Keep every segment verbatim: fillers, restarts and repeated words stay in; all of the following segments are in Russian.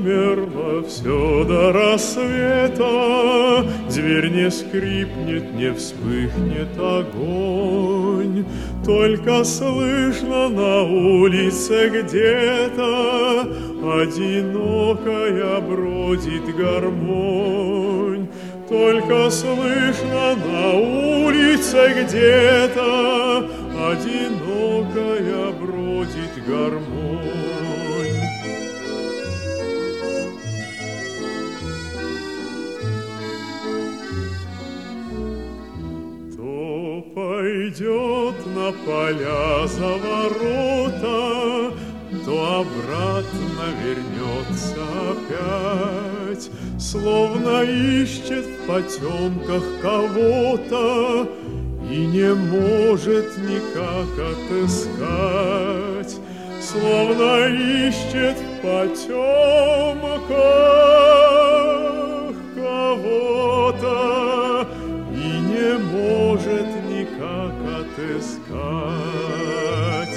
замерло все до рассвета, дверь не скрипнет, не вспыхнет огонь, только слышно на улице где-то одинокая бродит гармонь. Только слышно на улице где-то одинокая бродит гармонь. То пойдет на поля за ворота, то обратно вернется опять, словно ищет в потемках кого-то и не может никак отыскать, словно ищет в потемках кого-то и не может никак отыскать.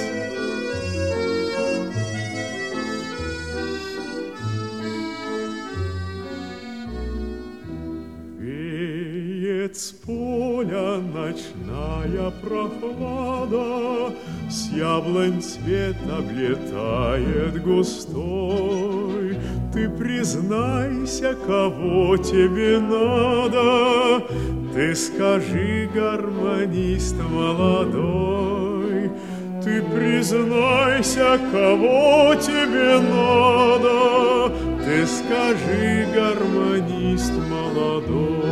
С поля ночная прохлада, с яблонь цвет облетает густой. Ты признайся, кого тебе надо, ты скажи, гармонист молодой. Ты признайся, кого тебе надо, ты скажи, гармонист молодой.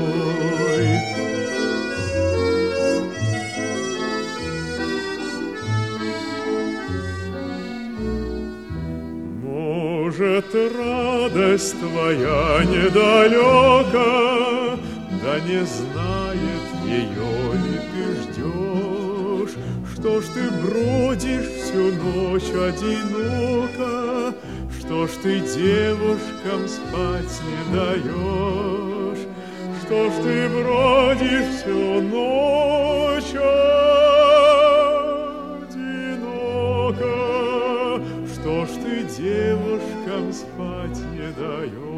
Может, радость твоя недалека, да не знает ее ли ты ждешь? Что ж ты бродишь всю ночь одиноко? Что ж ты девушкам спать не даешь? Что ж ты бродишь всю ночь одиноко? Что ж ты девушкам спать не даешь?